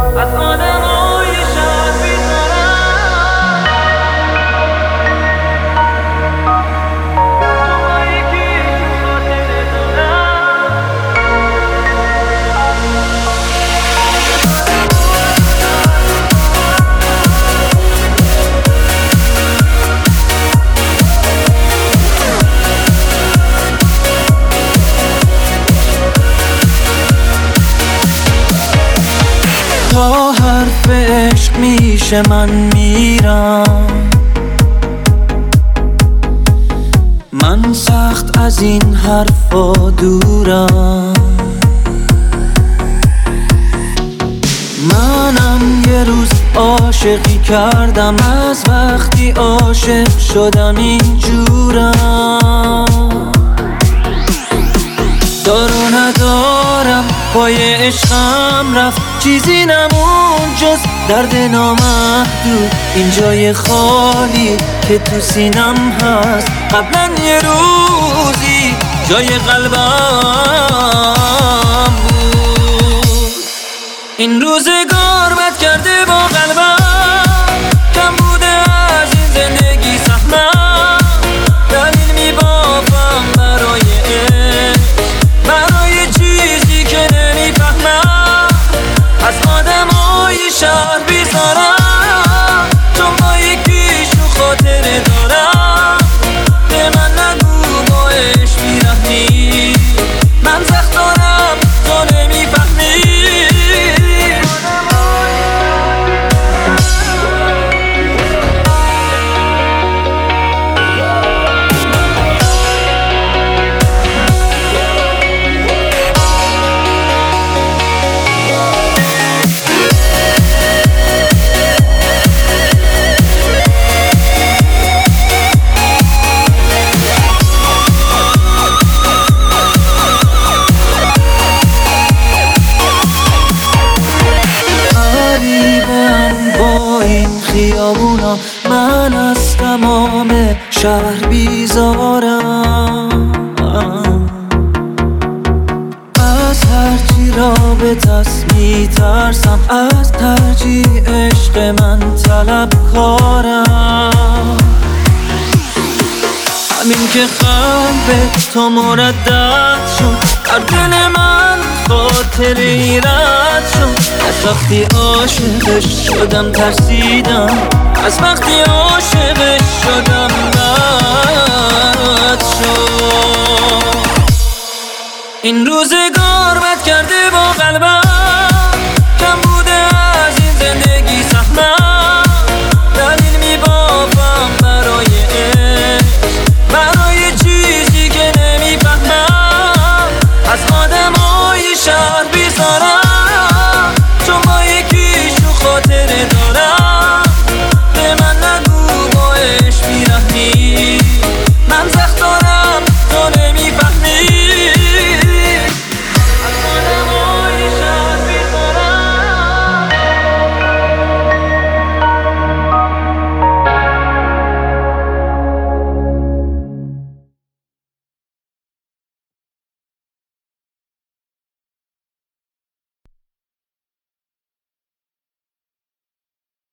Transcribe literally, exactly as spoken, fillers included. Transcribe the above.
از آدمای شهر بیزارم، تو با یکی تو خاطره دارم. تا حرف عشق میشه من میرم، من سخت از این حرفا دورم. منم یه روز عاشقی کردم، از وقتی عاشق شدم اینجورم. دارو ندارم پای عشقم رفت، چیزی نمون جز درد نامحدود. این جای خالی که تو سینم هست قبلا یه روزی جای قلبم بود. این روزگار بد کرده با قلبم، کم بوده از این زندگی سهمم. دلیل میبافم برای عشق، برای چیزی که نمیفهمم. از آدمای شهر بیزارم، چون با یکیشون خاطره دارم. به من نگو با عشق بیرحمی، من سخت دارم تو نمیفهمی. خیابونا من از تمام شهر بیزارم، از هرچی رابط است میترسم، از ترجیح عشق من طلبکارم. همین که قلب تو مردد شد، در دل من خاطره ای رد شد. از وقتی عاشقش شدم ترسیدم، از وقتی عاشقش شدم رد شد. این روزگار بد کرده با قلبم،